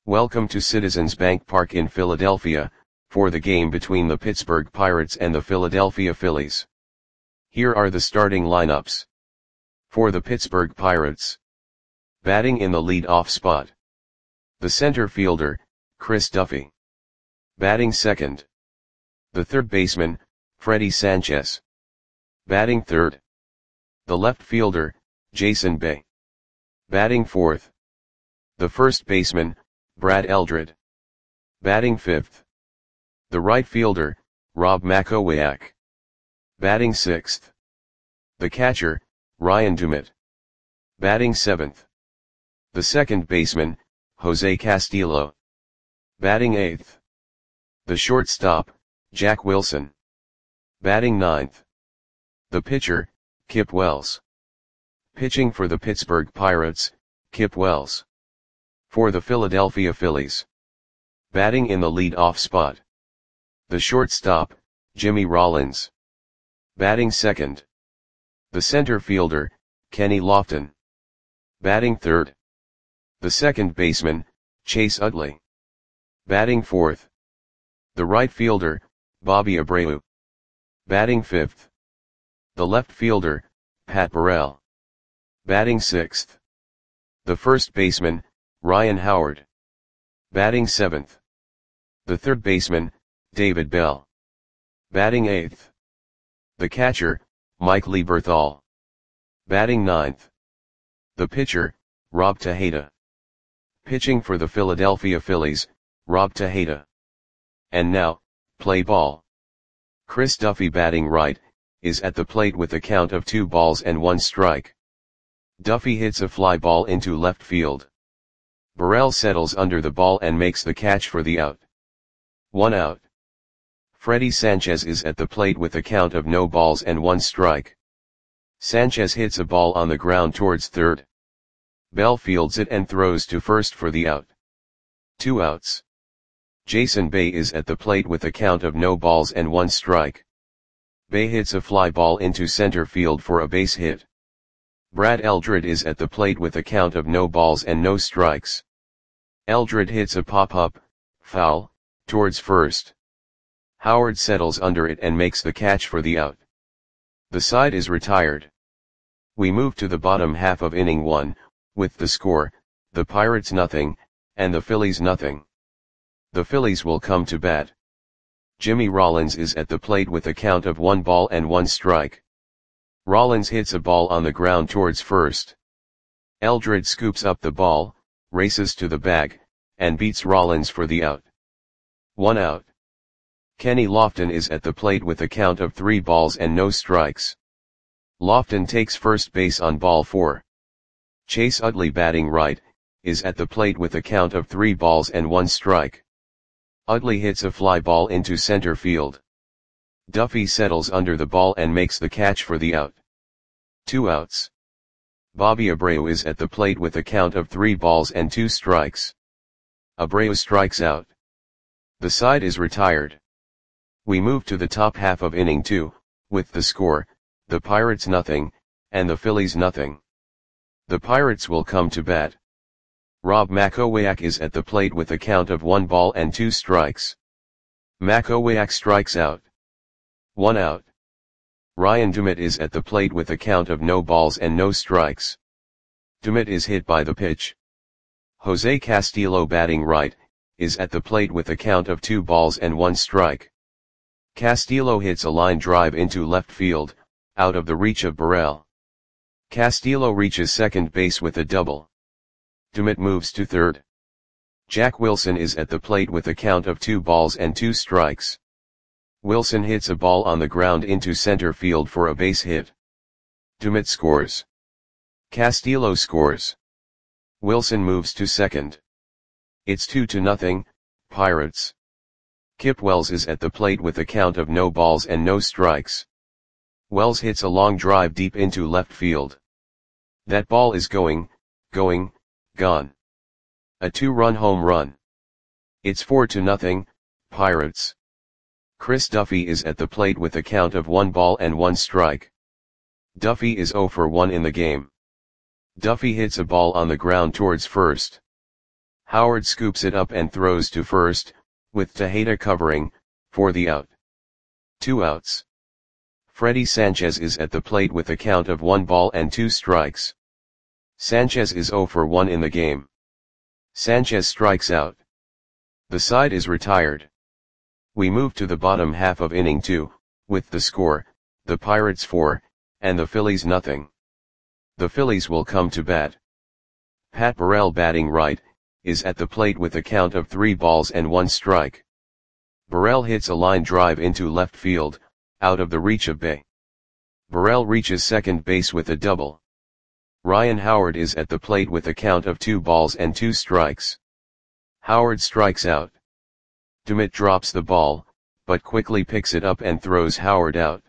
Welcome to Citizens Bank Park in Philadelphia, for the game between the Pittsburgh Pirates and the Philadelphia Phillies. Here are the starting lineups. For the Pittsburgh Pirates. Batting in the lead-off spot. The center fielder, Chris Duffy. Batting second. The third baseman, Freddie Sanchez. Batting third. The left fielder, Jason Bay. Batting fourth. The first baseman, Brad Eldred. Batting fifth. The right fielder, Rob Makowiak. Batting sixth. The catcher, Ryan Dumit. Batting seventh. The second baseman, Jose Castillo. Batting eighth. The shortstop, Jack Wilson. Batting ninth. The pitcher, Kip Wells. Pitching for the Pittsburgh Pirates, Kip Wells. For the Philadelphia Phillies. Batting in the lead-off spot. The shortstop, Jimmy Rollins. Batting second. The center fielder, Kenny Lofton. Batting third. The second baseman, Chase Utley. Batting fourth. The right fielder, Bobby Abreu. Batting fifth. The left fielder, Pat Burrell. Batting sixth. The first baseman, Ryan Howard. Batting seventh. The third baseman, David Bell. Batting eighth. The catcher, Mike Lieberthal. Batting ninth. The pitcher, Rob Tejada. Pitching for the Philadelphia Phillies, Rob Tejada. And now, play ball. Chris Duffy batting right, is at the plate with a count of 2 balls and 1 strike. Duffy hits a fly ball into left field. Burrell settles under the ball and makes the catch for the out. 1 out. Freddie Sanchez is at the plate with a count of no balls and 1 strike. Sanchez hits a ball on the ground towards third. Bell fields it and throws to first for the out. 2 outs. Jason Bay is at the plate with a count of no balls and 1 strike. Bay hits a fly ball into center field for a base hit. Brad Eldred is at the plate with a count of no balls and no strikes. Eldred hits a pop-up, foul, towards first. Howard settles under it and makes the catch for the out. The side is retired. We move to the bottom half of inning 1, with the score, the Pirates nothing, and the Phillies nothing. The Phillies will come to bat. Jimmy Rollins is at the plate with a count of 1 ball and 1 strike. Rollins hits a ball on the ground towards first. Eldred scoops up the ball, races to the bag, and beats Rollins for the out. 1 out. Kenny Lofton is at the plate with a count of 3 balls and no strikes. Lofton takes first base on ball 4. Chase Utley batting right, is at the plate with a count of 3 balls and 1 strike. Utley hits a fly ball into center field. Duffy settles under the ball and makes the catch for the out. 2 outs. Bobby Abreu is at the plate with a count of 3 balls and 2 strikes. Abreu strikes out. The side is retired. We move to the top half of inning 2, with the score, the Pirates nothing, and the Phillies nothing. The Pirates will come to bat. Rob Makowiak is at the plate with a count of 1 ball and 2 strikes. Makowiak strikes out. 1 out. Ryan Dumit is at the plate with a count of no balls and no strikes. Dumit is hit by the pitch. Jose Castillo batting right, is at the plate with a count of 2 balls and 1 strike. Castillo hits a line drive into left field, out of the reach of Burrell. Castillo reaches second base with a double. Dumit moves to third. Jack Wilson is at the plate with a count of 2 balls and 2 strikes. Wilson hits a ball on the ground into center field for a base hit. Dumit scores. Castillo scores. Wilson moves to second. It's 2-0, Pirates. Kip Wells is at the plate with a count of no balls and no strikes. Wells hits a long drive deep into left field. That ball is gone. A 2-run home run. It's 4-0, Pirates. Chris Duffy is at the plate with a count of 1 ball and 1 strike. Duffy is 0 for 1 in the game. Duffy hits a ball on the ground towards first. Howard scoops it up and throws to first, with Tejeda covering, for the out. 2 outs. Freddy Sanchez is at the plate with a count of 1 ball and 2 strikes. Sanchez is 0 for 1 in the game. Sanchez strikes out. The side is retired. We move to the bottom half of inning 2, with the score, the Pirates 4, and the Phillies nothing. The Phillies will come to bat. Pat Burrell batting right, is at the plate with a count of 3 balls and 1 strike. Burrell hits a line drive into left field, out of the reach of Bay. Burrell reaches second base with a double. Ryan Howard is at the plate with a count of 2 balls and 2 strikes. Howard strikes out. DeMitt drops the ball, but quickly picks it up and throws Howard out.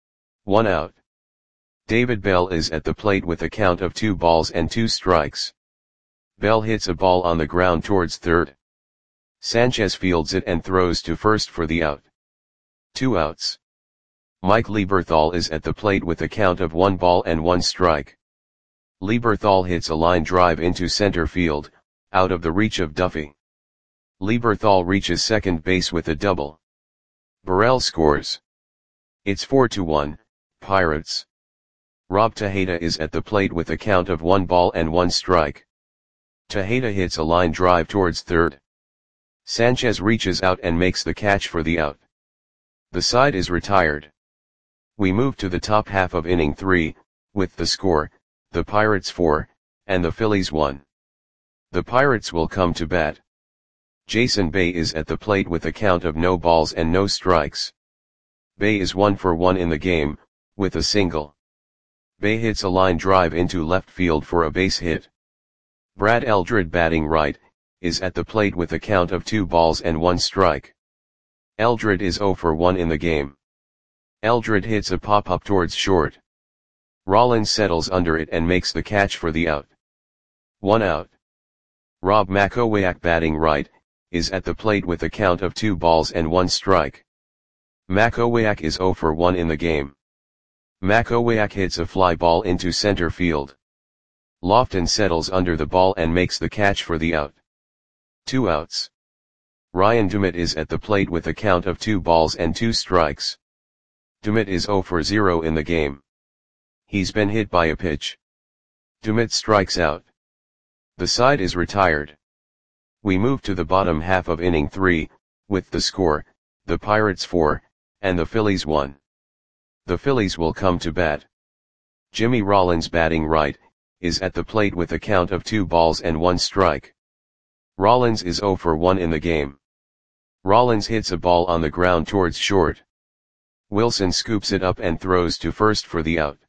1 out. David Bell is at the plate with a count of 2 balls and 2 strikes. Bell hits a ball on the ground towards third. Sanchez fields it and throws to first for the out. 2 outs. Mike Lieberthal is at the plate with a count of 1 ball and 1 strike. Lieberthal hits a line drive into center field, out of the reach of Duffy. Lieberthal reaches second base with a double. Burrell scores. It's 4-1, Pirates. Rob Tejeda is at the plate with a count of 1 ball and 1 strike. Tejeda hits a line drive towards third. Sanchez reaches out and makes the catch for the out. The side is retired. We move to the top half of inning 3, with the score, the Pirates 4, and the Phillies 1. The Pirates will come to bat. Jason Bay is at the plate with a count of no balls and no strikes. Bay is 1 for 1 in the game, with a single. Bay hits a line drive into left field for a base hit. Brad Eldred batting right, is at the plate with a count of 2 balls and 1 strike. Eldred is 0 for 1 in the game. Eldred hits a pop-up towards short. Rollins settles under it and makes the catch for the out. 1 out. Rob Makowiak batting right, is at the plate with a count of 2 balls and 1 strike. Makowiak is 0 for 1 in the game. Makowiak hits a fly ball into center field. Lofton settles under the ball and makes the catch for the out. 2 outs. Ryan DeMitt is at the plate with a count of 2 balls and 2 strikes. DeMitt is 0 for 0 in the game. He's been hit by a pitch. DeMitt strikes out. The side is retired. We move to the bottom half of inning 3, with the score, the Pirates 4, and the Phillies 1. The Phillies will come to bat. Jimmy Rollins batting right, is at the plate with a count of 2 balls and 1 strike. Rollins is 0 for 1 in the game. Rollins hits a ball on the ground towards short. Wilson scoops it up and throws to first for the out.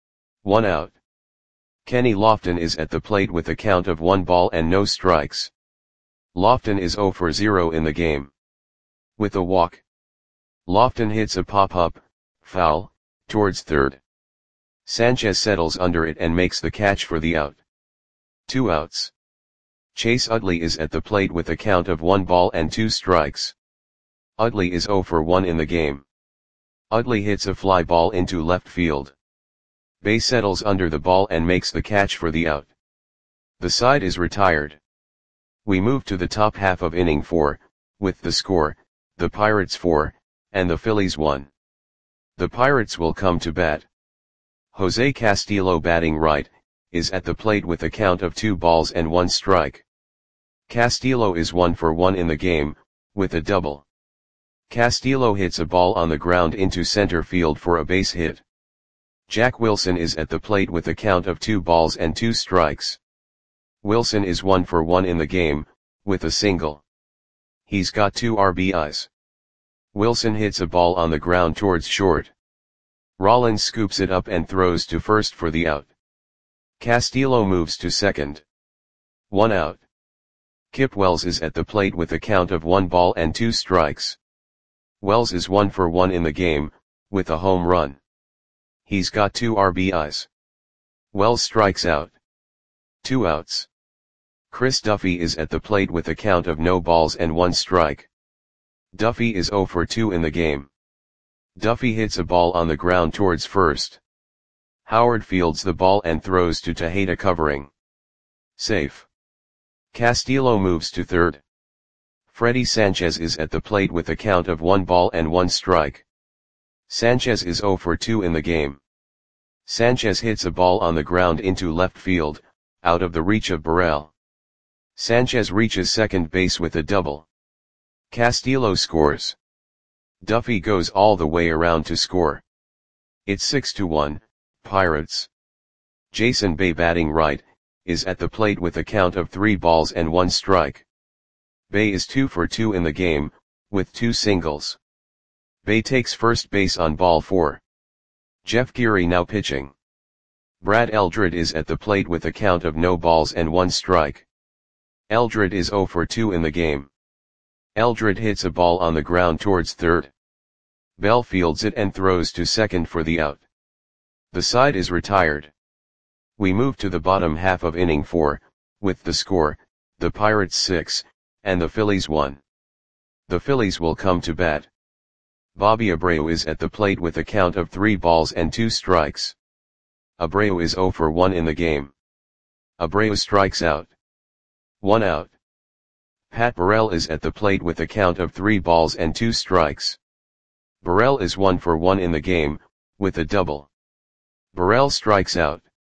1 out. Kenny Lofton is at the plate with a count of 1 ball and no strikes. Lofton is 0 for 0 in the game. With a walk. Lofton hits a pop-up, foul, towards third. Sanchez settles under it and makes the catch for the out. 2 outs. Chase Utley is at the plate with a count of 1 ball and 2 strikes. Utley is 0 for 1 in the game. Utley hits a fly ball into left field. Bay settles under the ball and makes the catch for the out. The side is retired. We move to the top half of inning 4, with the score, the Pirates 4, and the Phillies 1. The Pirates will come to bat. Jose Castillo batting right, is at the plate with a count of 2 balls and 1 strike. Castillo is 1 for 1 in the game, with a double. Castillo hits a ball on the ground into center field for a base hit. Jack Wilson is at the plate with a count of 2 balls and 2 strikes. Wilson is 1 for 1 in the game, with a single. He's got 2 RBIs. Wilson hits a ball on the ground towards short. Rollins scoops it up and throws to first for the out. Castillo moves to second. 1 out. Kip Wells is at the plate with a count of 1 ball and 2 strikes. Wells is 1 for 1 in the game, with a home run. He's got 2 RBIs. Wells strikes out. 2 outs. Chris Duffy is at the plate with a count of no balls and 1 strike. Duffy is 0 for 2 in the game. Duffy hits a ball on the ground towards first. Howard fields the ball and throws to Tejeda covering. Safe. Castillo moves to third. Freddy Sanchez is at the plate with a count of 1 ball and 1 strike. Sanchez is 0 for 2 in the game. Sanchez hits a ball on the ground into left field, out of the reach of Burrell. Sanchez reaches second base with a double. Castillo scores. Duffy goes all the way around to score. It's 6-1, Pirates. Jason Bay, batting right, is at the plate with a count of 3 balls and 1 strike. Bay is 2 for 2 in the game, with 2 singles. Bay takes first base on ball 4. Jeff Geary now pitching. Brad Eldred is at the plate with a count of no balls and 1 strike. Eldred is 0 for 2 in the game. Eldred hits a ball on the ground towards third. Bell fields it and throws to second for the out. The side is retired. We move to the bottom half of inning 4, with the score, the Pirates 6, and the Phillies 1. The Phillies will come to bat. Bobby Abreu is at the plate with a count of 3 balls and 2 strikes. Abreu is 0 for 1 in the game. Abreu strikes out. 1 out. Pat Burrell is at the plate with a count of 3 balls and 2 strikes. Burrell is 1 for 1 in the game, with a double. Burrell strikes out.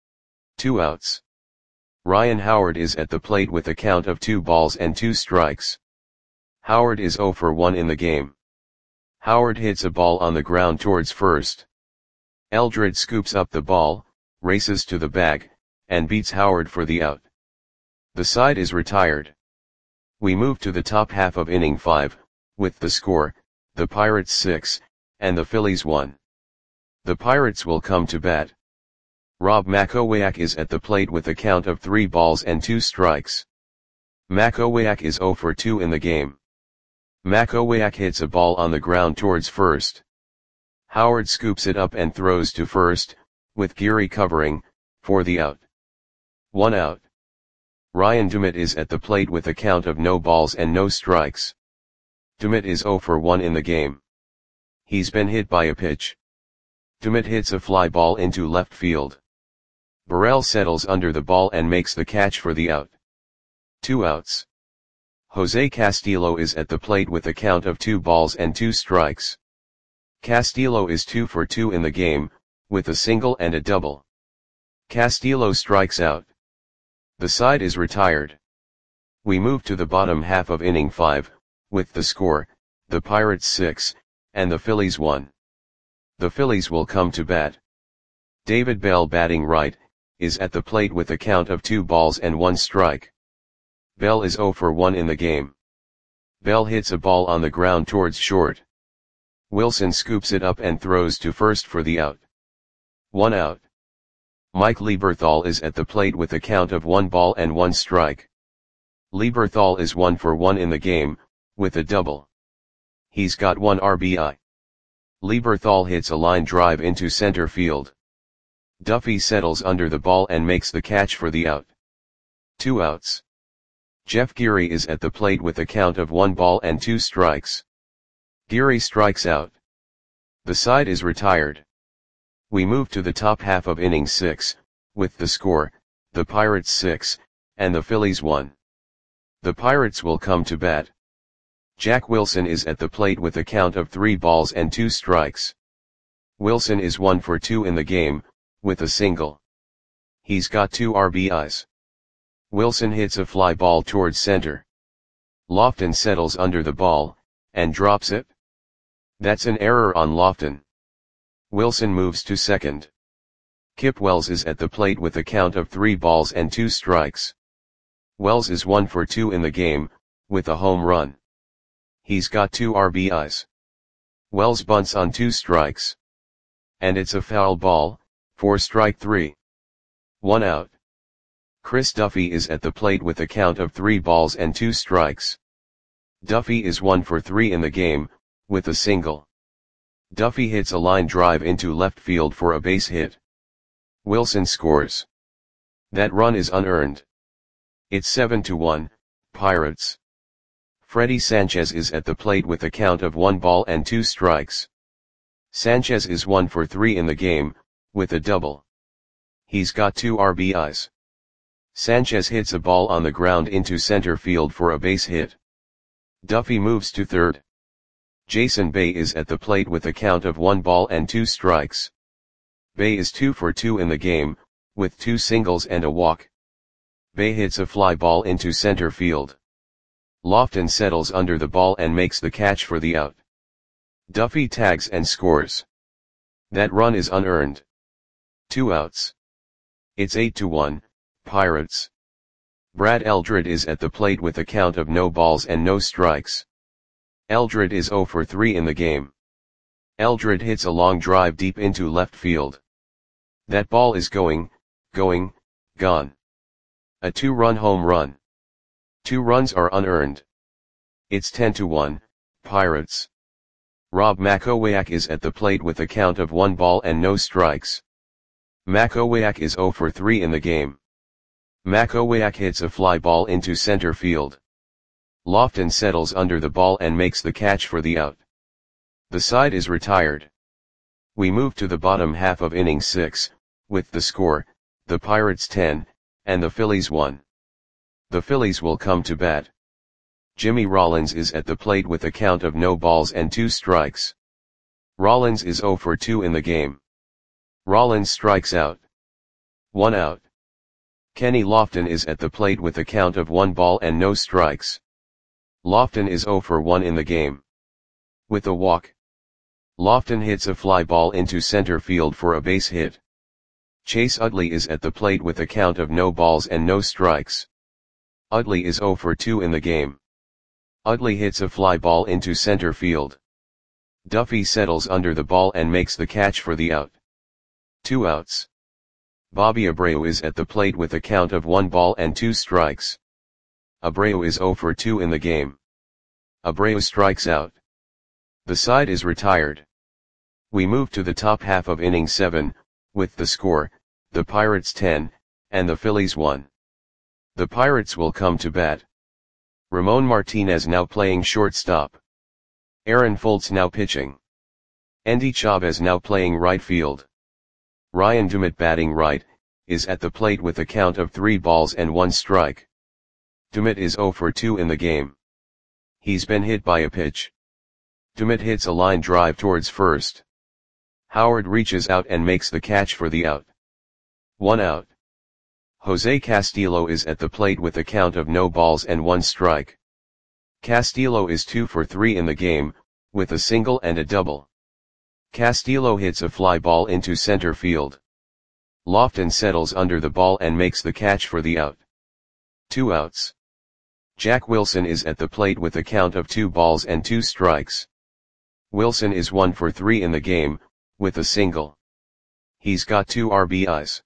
2 outs. Ryan Howard is at the plate with a count of 2 balls and 2 strikes. Howard is 0 for 1 in the game. Howard hits a ball on the ground towards first. Eldred scoops up the ball, races to the bag, and beats Howard for the out. The side is retired. We move to the top half of inning 5, with the score, the Pirates 6, and the Phillies 1. The Pirates will come to bat. Rob Makowiak is at the plate with a count of 3 balls and 2 strikes. Makowiak is 0 for 2 in the game. Makowiak hits a ball on the ground towards first. Howard scoops it up and throws to first, with Geary covering, for the out. 1 out. Ryan Dumit is at the plate with a count of no balls and no strikes. Dumit is 0 for 1 in the game. He's been hit by a pitch. Dumit hits a fly ball into left field. Burrell settles under the ball and makes the catch for the out. 2 outs. Jose Castillo is at the plate with a count of 2 balls and 2 strikes. Castillo is 2 for 2 in the game, with a single and a double. Castillo strikes out. The side is retired. We move to the bottom half of inning 5, with the score, the Pirates 6, and the Phillies 1. The Phillies will come to bat. David Bell, batting right, is at the plate with a count of 2 balls and 1 strike. Bell is 0 for 1 in the game. Bell hits a ball on the ground towards short. Wilson scoops it up and throws to first for the out. 1 out. Mike Lieberthal is at the plate with a count of 1 ball and 1 strike. Lieberthal is 1 for 1 in the game, with a double. He's got 1 RBI. Lieberthal hits a line drive into center field. Duffy settles under the ball and makes the catch for the out. 2 outs. Jeff Geary is at the plate with a count of 1 ball and 2 strikes. Geary strikes out. The side is retired. We move to the top half of inning 6, with the score, the Pirates 6, and the Phillies 1. The Pirates will come to bat. Jack Wilson is at the plate with a count of 3 balls and 2 strikes. Wilson is 1 for 2 in the game, with a single. He's got 2 RBIs. Wilson hits a fly ball towards center. Lofton settles under the ball, and drops it. That's an error on Lofton. Wilson moves to second. Kip Wells is at the plate with a count of 3 balls and 2 strikes. Wells is 1 for 2 in the game, with a home run. He's got 2 RBIs. Wells bunts on 2 strikes. And it's a foul ball, for strike 3. 1 out. Chris Duffy is at the plate with a count of 3 balls and 2 strikes. Duffy is 1 for 3 in the game, with a single. Duffy hits a line drive into left field for a base hit. Wilson scores. That run is unearned. It's 7-1, Pirates. Freddy Sanchez is at the plate with a count of 1 ball and 2 strikes. Sanchez is 1 for 3 in the game, with a double. He's got 2 RBIs. Sanchez hits a ball on the ground into center field for a base hit. Duffy moves to third. Jason Bay is at the plate with a count of 1 ball and 2 strikes. Bay is 2 for 2 in the game, with 2 singles and a walk. Bay hits a fly ball into center field. Lofton settles under the ball and makes the catch for the out. Duffy tags and scores. That run is unearned. 2 outs. It's 8-1, Pirates. Brad Eldred is at the plate with a count of no balls and no strikes. Eldred is 0 for 3 in the game. Eldred hits a long drive deep into left field. That ball is gone. A 2-run home run. 2 runs are unearned. It's 10-1, Pirates. Rob Makowiak is at the plate with a count of 1 ball and no strikes. Makowiak is 0 for 3 in the game. Makowiak hits a fly ball into center field. Lofton settles under the ball and makes the catch for the out. The side is retired. We move to the bottom half of inning 6, with the score, the Pirates 10, and the Phillies 1. The Phillies will come to bat. Jimmy Rollins is at the plate with a count of no balls and 2 strikes. Rollins is 0 for 2 in the game. Rollins strikes out. 1 out. Kenny Lofton is at the plate with a count of 1 ball and no strikes. Lofton is 0 for 1 in the game. With a walk. Lofton hits a fly ball into center field for a base hit. Chase Utley is at the plate with a count of no balls and no strikes. Utley is 0 for 2 in the game. Utley hits a fly ball into center field. Duffy settles under the ball and makes the catch for the out. 2 outs. Bobby Abreu is at the plate with a count of 1 ball and 2 strikes. Abreu is 0 for 2 in the game. Abreu strikes out. The side is retired. We move to the top half of inning 7, with the score, the Pirates 10, and the Phillies 1. The Pirates will come to bat. Ramon Martinez now playing shortstop. Aaron Foltz now pitching. Endy Chavez now playing right field. Ryan Dumit batting right, is at the plate with a count of 3 balls and 1 strike. Dumit is 0 for 2 in the game. He's been hit by a pitch. Dumit hits a line drive towards first. Howard reaches out and makes the catch for the out. 1 out. Jose Castillo is at the plate with a count of no balls and 1 strike. Castillo is 2 for 3 in the game, with a single and a double. Castillo hits a fly ball into center field. Lofton settles under the ball and makes the catch for the out. 2 outs. Jack Wilson is at the plate with a count of 2 balls and 2 strikes. Wilson is 1 for 3 in the game, with a single. He's got 2 RBIs.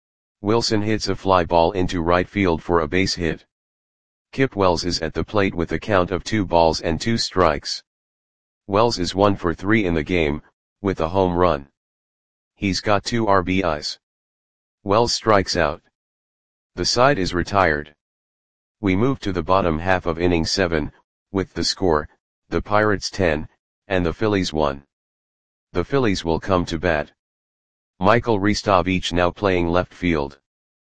Wilson hits a fly ball into right field for a base hit. Kip Wells is at the plate with a count of 2 balls and 2 strikes. Wells is 1 for 3 in the game, with a home run. He's got 2 RBIs. Wells strikes out. The side is retired. We move to the bottom half of inning 7, with the score, the Pirates 10, and the Phillies 1. The Phillies will come to bat. Michael Ristovich now playing left field.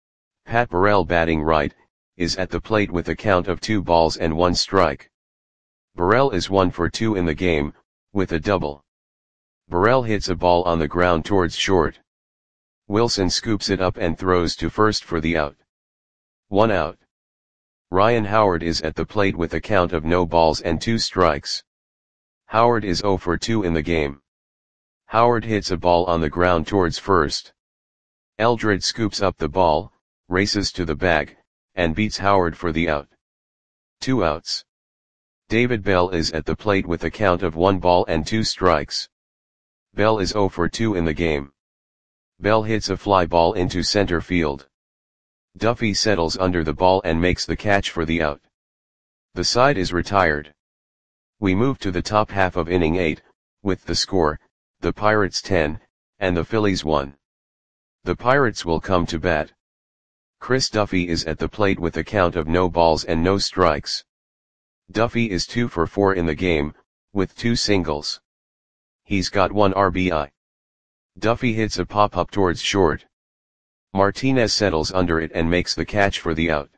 Pat Burrell batting right, is at the plate with a count of 2 balls and 1 strike. Burrell is 1 for 2 in the game, with a double. Burrell hits a ball on the ground towards short. Wilson scoops it up and throws to first for the out. 1 out. Ryan Howard is at the plate with a count of no balls and 2 strikes. Howard is 0 for 2 in the game. Howard hits a ball on the ground towards first. Eldred scoops up the ball, races to the bag, and beats Howard for the out. 2 outs. David Bell is at the plate with a count of 1 ball and 2 strikes. Bell is 0 for 2 in the game. Bell hits a fly ball into center field. Duffy settles under the ball and makes the catch for the out. The side is retired. We move to the top half of inning 8, with the score, the Pirates 10, and the Phillies 1. The Pirates will come to bat. Chris Duffy is at the plate with a count of no balls and no strikes. Duffy is 2 for 4 in the game, with 2 singles. He's got 1 RBI. Duffy hits a pop-up towards short. Martinez settles under it and makes the catch for the out.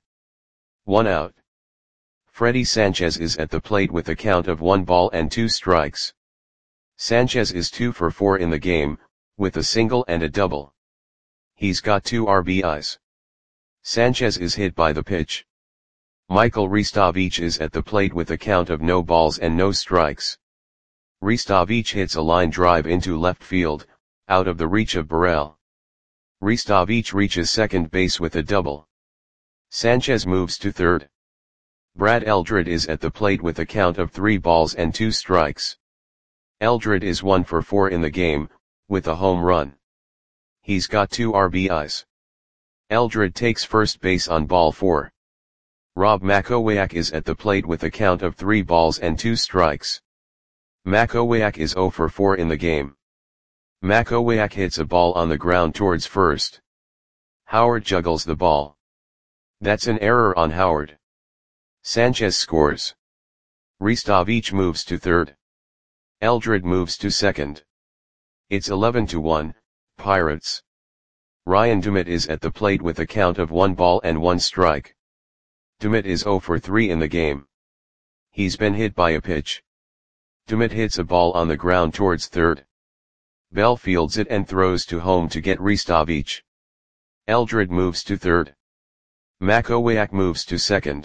1 out. Freddy Sanchez is at the plate with a count of 1 ball and 2 strikes. Sanchez is 2 for 4 in the game, with a single and a double. He's got 2 RBIs. Sanchez is hit by the pitch. Michael Ristovich is at the plate with a count of no balls and no strikes. Ristovich hits a line drive into left field, out of the reach of Burrell. Ristovich reaches second base with a double. Sanchez moves to third. Brad Eldred is at the plate with a count of 3 balls and 2 strikes. Eldred is 1 for 4 in the game, with a home run. He's got 2 RBIs. Eldred takes first base on ball 4. Rob Makowiak is at the plate with a count of 3 balls and 2 strikes. Makowiak is 0 for 4 in the game. Makowiak hits a ball on the ground towards first. Howard juggles the ball. That's an error on Howard. Sanchez scores. Ristovich moves to third. Eldred moves to second. It's 11-1, Pirates. Ryan DeMott is at the plate with a count of 1 ball and 1 strike. DeMott is 0 for 3 in the game. He's been hit by a pitch. DeMott hits a ball on the ground towards third. Bell fields it and throws to home to get Ristovich. Eldred moves to third. Makowiak moves to second.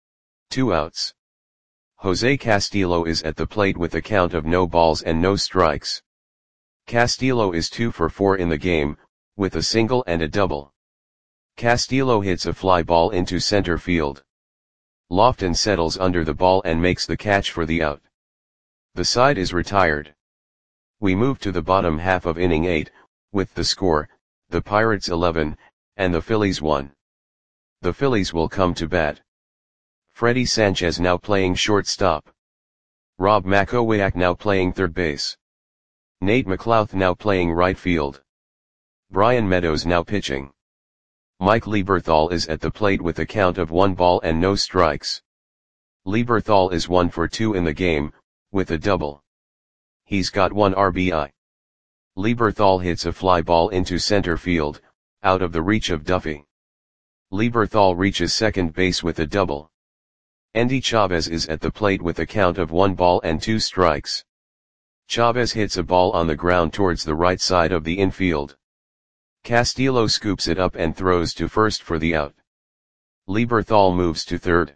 2 outs. Jose Castillo is at the plate with a count of no balls and no strikes. Castillo is 2 for 4 in the game, with a single and a double. Castillo hits a fly ball into center field. Lofton settles under the ball and makes the catch for the out. The side is retired. We move to the bottom half of inning 8, with the score, the Pirates 11, and the Phillies 1. The Phillies will come to bat. Freddy Sanchez now playing shortstop. Rob Makowiak now playing third base. Nate McLouth now playing right field. Brian Meadows now pitching. Mike Lieberthal is at the plate with a count of 1 ball and no strikes. Lieberthal is 1 for 2 in the game, with a double. He's got 1 RBI. Lieberthal hits a fly ball into center field, out of the reach of Duffy. Lieberthal reaches second base with a double. Endy Chavez is at the plate with a count of 1 ball and 2 strikes. Chavez hits a ball on the ground towards the right side of the infield. Castillo scoops it up and throws to first for the out. Lieberthal moves to third.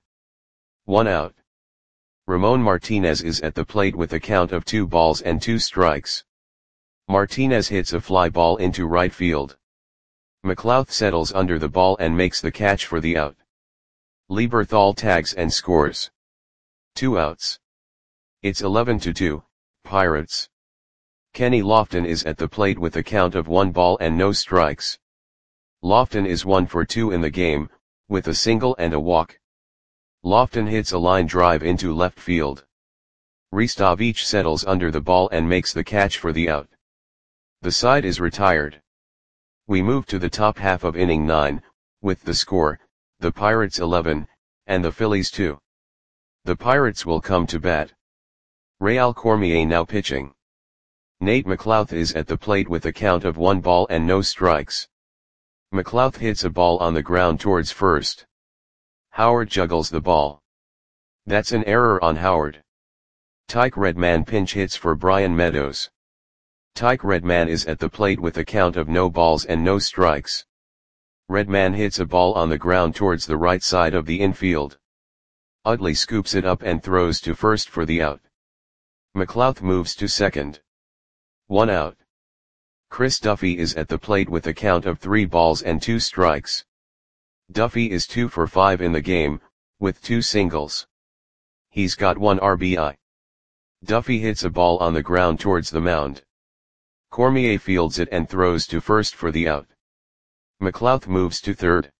1 out. Ramon Martinez is at the plate with a count of 2 balls and 2 strikes. Martinez hits a fly ball into right field. McLouth settles under the ball and makes the catch for the out. Lieberthal tags and scores. 2 outs. It's 11-2, Pirates. Kenny Lofton is at the plate with a count of 1 ball and no strikes. Lofton is 1 for 2 in the game, with a single and a walk. Lofton hits a line drive into left field. Ristovich settles under the ball and makes the catch for the out. The side is retired. We move to the top half of inning 9, with the score, the Pirates 11, and the Phillies 2. The Pirates will come to bat. Real Cormier now pitching. Nate McLouth is at the plate with a count of 1 ball and no strikes. McLouth hits a ball on the ground towards first. Howard juggles the ball. That's an error on Howard. Tyke Redman pinch hits for Brian Meadows. Tyke Redman is at the plate with a count of no balls and no strikes. Redman hits a ball on the ground towards the right side of the infield. Utley scoops it up and throws to first for the out. McLouth moves to second. 1 out. Chris Duffy is at the plate with a count of 3 balls and 2 strikes. Duffy is 2 for 5 in the game, with 2 singles. He's got 1 RBI. Duffy hits a ball on the ground towards the mound. Cormier fields it and throws to first for the out. McLouth moves to third.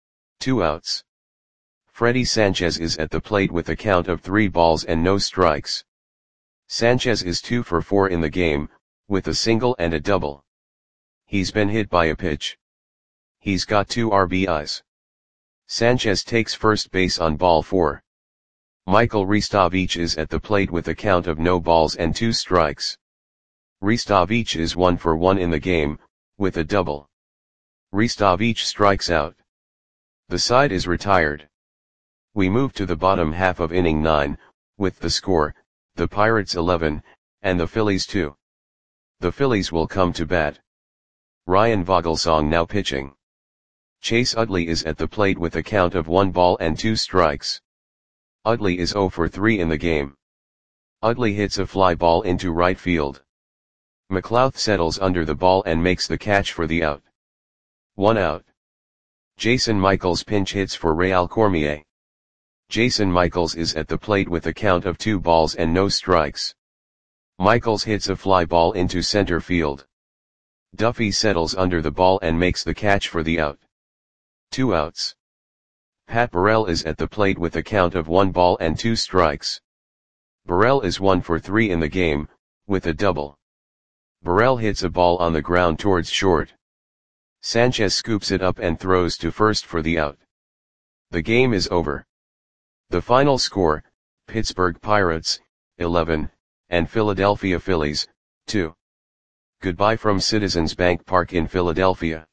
2 outs. Freddy Sanchez is at the plate with a count of 3 balls and no strikes. Sanchez is 2 for 4 in the game, with a single and a double. He's been hit by a pitch. He's got 2 RBIs. Sanchez takes first base on ball 4. Michael Ristovich is at the plate with a count of no balls and 2 strikes. Ristovich is 1 for 1 in the game, with a double. Ristovich strikes out. The side is retired. We move to the bottom half of inning 9, with the score, the Pirates 11, and the Phillies 2. The Phillies will come to bat. Ryan Vogelsong now pitching. Chase Utley is at the plate with a count of 1 ball and 2 strikes. Utley is 0 for 3 in the game. Utley hits a fly ball into right field. McLouth settles under the ball and makes the catch for the out. 1 out. Jason Michaels pinch hits for Real Cormier. Jason Michaels is at the plate with a count of 2 balls and no strikes. Michaels hits a fly ball into center field. Duffy settles under the ball and makes the catch for the out. 2 outs. Pat Burrell is at the plate with a count of 1 ball and 2 strikes. Burrell is 1 for 3 in the game, with a double. Burrell hits a ball on the ground towards short. Sanchez scoops it up and throws to first for the out. The game is over. The final score, Pittsburgh Pirates, 11, and Philadelphia Phillies, 2. Goodbye from Citizens Bank Park in Philadelphia.